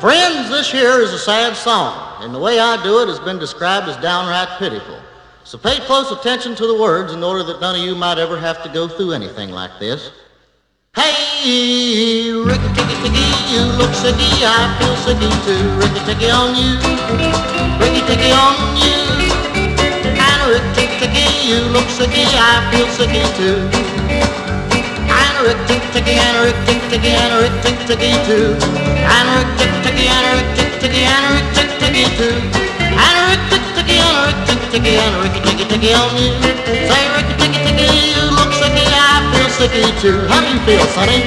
Friends, this here is a sad song, and the way I do it has been described as downright pitiful. So pay close attention to the words in order that none of you might ever have to go through anything like this. Hey, Ricky-ticky-ticky, you look sicky, I feel sicky too. Ricky-ticky on you, Ricky-ticky on you. And Ricky-ticky, you look sicky, I feel sicky too. And Ricky-ticky, and Ricky-ticky, and Ricky-ticky too. And Ricky-ticky, and Ricky-ticky, and Ricky-ticky too. And Ricky-ticky, and Ricky-ticky, and Ricky-ticky on you. Say Ricky-ticky-ticky, you look sicky, I feel sicky too. How do you feel, Sonny?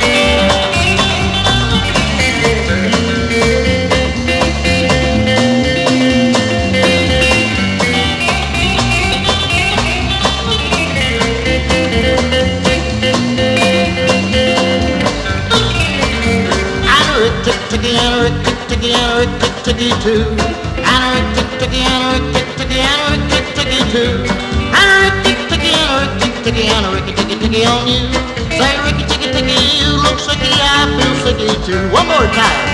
And Ricky-ticky, and Ricky-ticky too. And Ricky-ticky, and Ricky-ticky, and Ricky-ticky too. And Ricky-ticky, and Ricky-ticky, and Ricky-ticky on you. Say Ricky-ticky-ticky, you look sicky, I feel sicky too. One more time.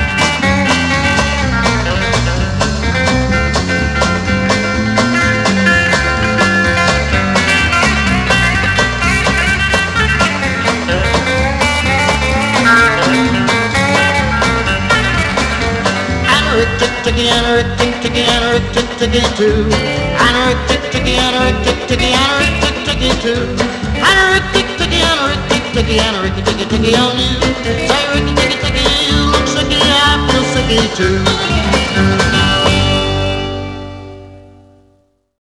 Ricky-ticky, and Ricky-ticky, and Ricky-ticky too. And Ricky-ticky, and Ricky-ticky, and Ricky-ticky too. And Ricky-ticky, and Ricky-ticky, and Ricky-ticky on you. Say Ricky-ticky-ticky, you look sicky, I feel sicky too.